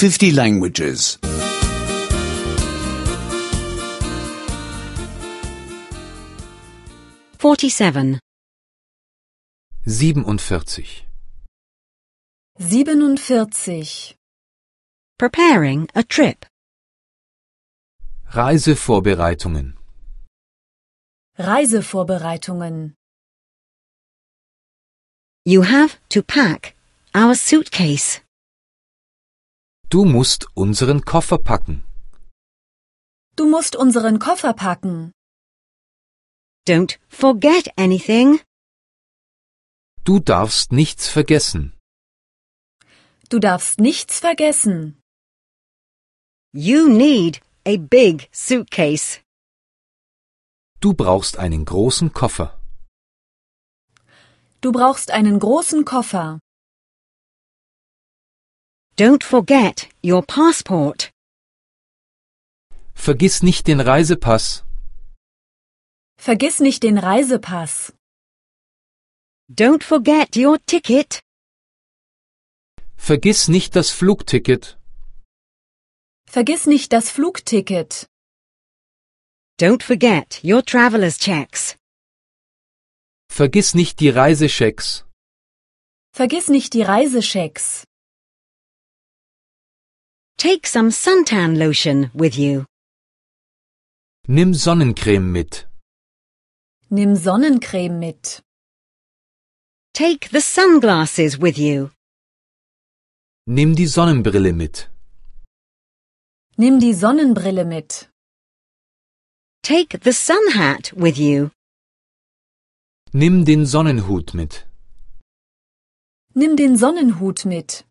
50 languages. 47. 47. 47. Preparing a trip. Reisevorbereitungen. Reisevorbereitungen. You have to pack our suitcase. Du musst unseren Koffer packen. Du musst unseren Koffer packen. Don't forget anything. Du darfst nichts vergessen. Du darfst nichts vergessen. You need a big suitcase. Du brauchst einen großen Koffer. Du brauchst einen großen Koffer. Don't forget your passport. Vergiss nicht den Reisepass. Vergiss nicht den Reisepass. Don't forget your ticket. Vergiss nicht das Flugticket. Vergiss nicht das Flugticket. Don't forget your traveler's checks. Vergiss nicht die Reisechecks. Vergiss nicht die Reisechecks. Take some suntan lotion with you. Nimm Sonnencreme mit. Nimm Sonnencreme mit. Take the sunglasses with you. Nimm die Sonnenbrille mit. Nimm die Sonnenbrille mit. Take the sun hat with you. Nimm den Sonnenhut mit. Nimm den Sonnenhut mit.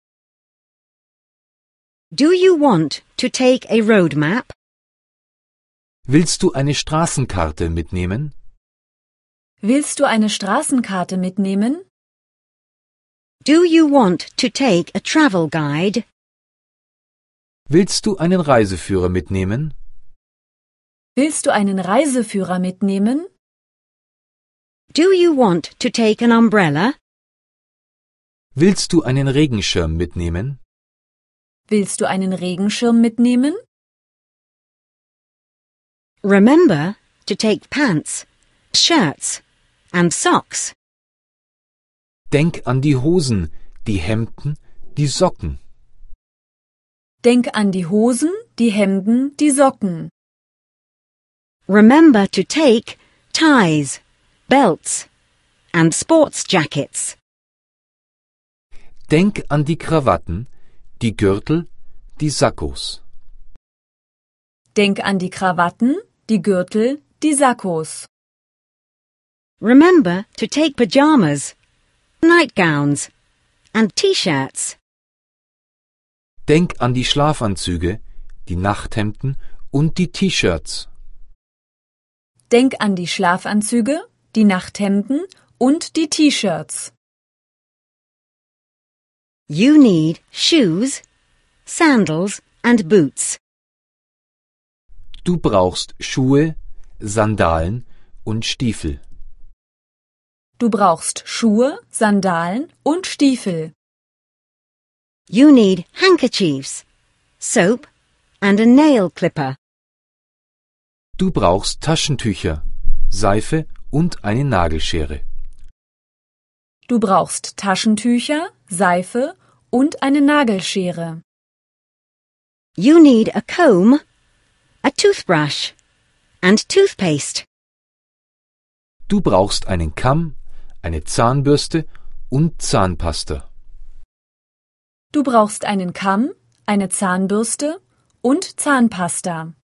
Do you want to take a road map? Willst du eine Straßenkarte mitnehmen? Willst du eine Straßenkarte mitnehmen? Do you want to take a travel guide? Willst du einen Reiseführer mitnehmen? Willst du einen Reiseführer mitnehmen? Do you want to take an umbrella? Willst du einen Regenschirm mitnehmen? Willst du einen Regenschirm mitnehmen? Remember to take pants, shirts and socks. Denk an die Hosen, die Hemden, die Socken. Denk an die Hosen, die Hemden, die Socken. Remember to take ties, belts and sports jackets. Denk an die Krawatten, die Gürtel, die Sakkos. Denk an die Krawatten, die Gürtel, die Sakkos. Remember to take pajamas, nightgowns and t-shirts. Denk an die Schlafanzüge, die Nachthemden und die T-Shirts. Denk an die Schlafanzüge, die Nachthemden und die T-Shirts. You need shoes, sandals and boots. Du brauchst Schuhe, Sandalen und Stiefel. Du brauchst Schuhe, Sandalen und Stiefel. You need handkerchiefs, soap and a nail clipper. Du brauchst Taschentücher, Seife und eine Nagelschere. Du brauchst Taschentücher, Seife und eine Nagelschere. You need a comb, a toothbrush and toothpaste. Du brauchst einen Kamm, eine Zahnbürste und Zahnpasta. Du brauchst einen Kamm, eine Zahnbürste und Zahnpasta.